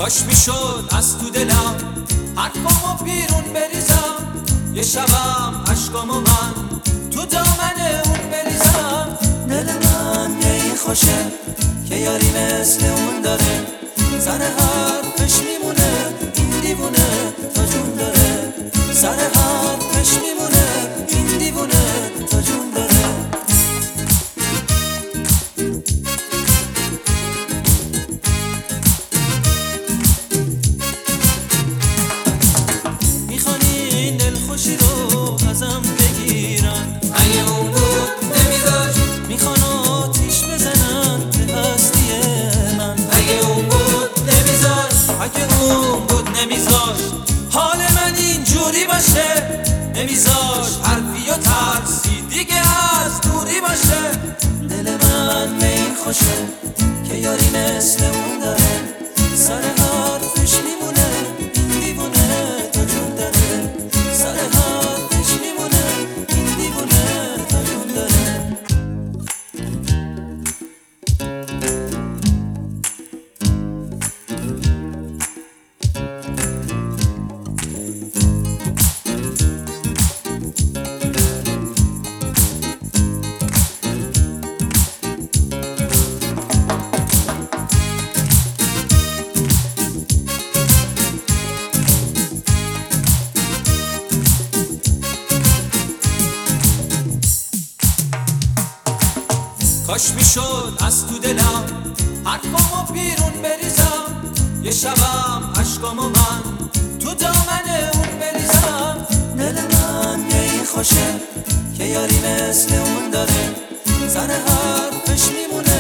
کاش میشد از تو دلم حرفامو بیرون بریزم، یه شبم عشقامو من تو دامن اون بریزم. دل من یه این خوشه که یاری مثل اون داره، سر حرفش میمونه این دیوونه تا جون داره، سر حرفش میمونه این دیوونه تا جون داره. خوشی رو ازم بگیرن، اگه اون بود نمیذاش. میخوان آتیش بزنن به هستی من، اگه اون بود نمیذاش. اگه اون بود نمیذاش حال من اینجوری باشه، نمیذاش حرفی و ترسی دیگه از دوری باشه. دل من میل خوشه که یاری مثل اون داره، سر حرفش میمونه این دیوونه تا جون داره، سر حرفش میمونه این دیوونه تا جون داره. کاش میشد از تو دلم حرفامو بیرون بریزم، یه شبم عشقامو من تو دامن اون بریزم. دل من یه این خوشه که یاری مثل اون داره، سر حرفش میمونه